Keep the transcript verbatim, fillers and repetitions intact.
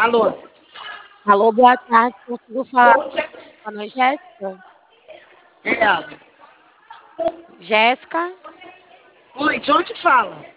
Alô? Alô, boa tarde, consigo falar com a dona Jéssica? É ela. Jéssica? Oi, de onde fala?